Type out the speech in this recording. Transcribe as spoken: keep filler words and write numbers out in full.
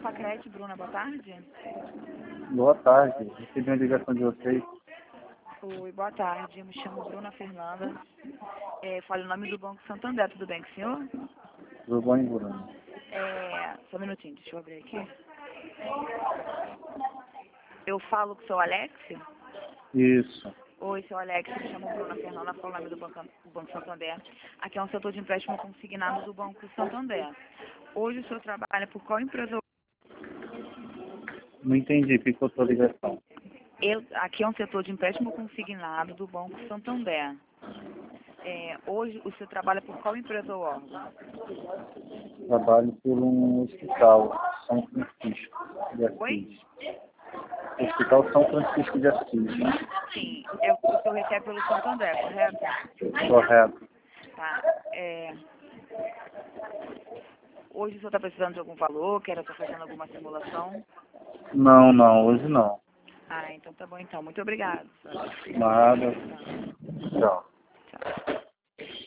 Facrete, Bruna, boa tarde. Boa tarde, recebi uma ligação de vocês. Oi, boa tarde, eu me chamo Bruna Fernanda. É, falo o nome do Banco Santander, tudo bem com o senhor? Tudo bom, Bruna? É, só um minutinho, deixa eu abrir aqui. Eu falo com o seu Alex? Isso. Oi, seu Alex, me chamo Bruna Fernanda, falo o nome do Banco, do Banco Santander. Aqui é um setor de empréstimo consignado do Banco Santander. Hoje o senhor trabalha por qual empresa? Não entendi, ficou sua ligação. Eu, aqui é um setor de empréstimo consignado do Banco Santander. É, hoje o senhor trabalha por qual empresa ou órgão? Trabalho por um hospital, São Francisco de Oi? Assis. Hospital São Francisco de Assis. Sim, eu, o senhor recebe pelo Santander, correto? Correto. Tá. É, hoje o senhor está precisando de algum valor, quer estar fazendo alguma simulação? Não, não, hoje não. Ah, então tá bom então. Muito obrigada. Nada. Tchau.